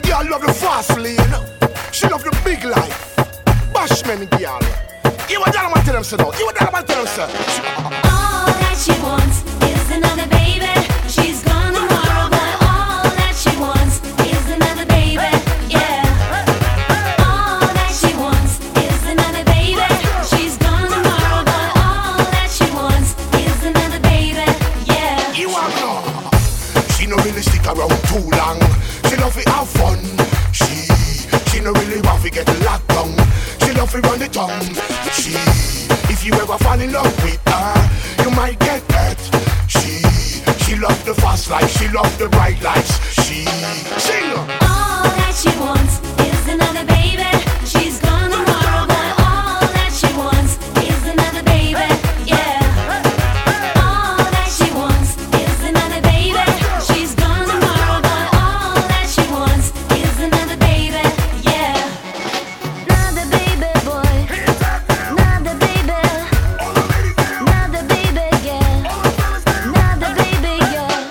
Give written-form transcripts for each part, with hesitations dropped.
girl love the fast lane. She love the big life. Bashman girl. You what that man tell them so now? You what that man tell them so? All that she wants is another baby. She's gone tomorrow, but all that she wants is another baby. Yeah. All that she wants is another baby. She's gone tomorrow, but all that she wants is another baby. Yeah. You are know. She no really stick around too long. She love to have fun. She no really want to get locked down. She love to run the tongue. If you ever fall in love with her, you might get hurt. She love the fast life. She love the bright lights. She sing. All that she wants is another baby. She's gone tomorrow, but all that she wants is another baby. Yeah. All that she wants is another baby. She's gone tomorrow, but all that she wants is another baby. Yeah. Another baby boy. Another baby. Another baby girl. Another baby girl.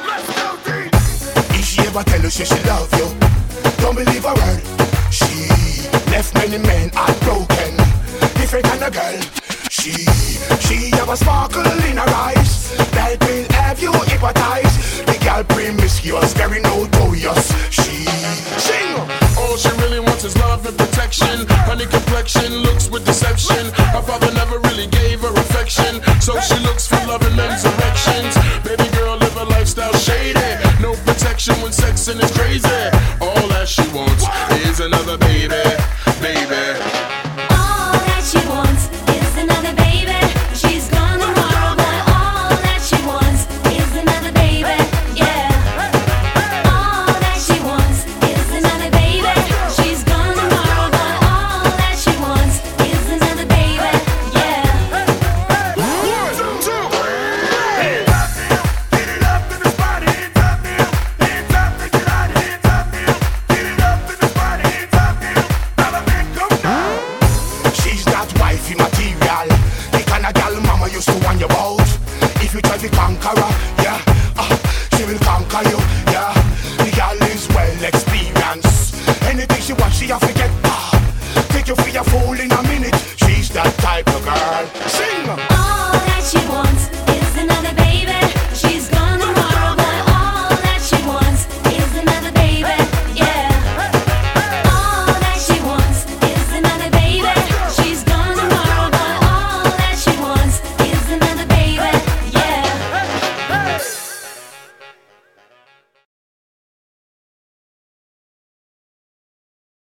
If she ever tell you she love you, don't believe a word. She left many men heartbroken. Different kind of girl. She have a sparkle in her eyes that will have you hypnotized. The girl promiscuous, very notorious. She sing. All she really wants is love and protection. Honey complexion, looks with deception. Her father never really gave her affection, so she looks for love in men's erections. Baby girl, live a lifestyle shady. No protection when sexing is crazy. All that she wants is another baby, baby. All that she wants is another baby. She's gone tomorrow, but all that she wants is another baby. Yeah. All that she wants is another baby. She's gone tomorrow, but all that she wants is another baby. Yeah. She's not wifey material. The kind of gal mama used to warn you about. If you try to conquer her, yeah, she will conquer you, yeah. The gal is well experienced.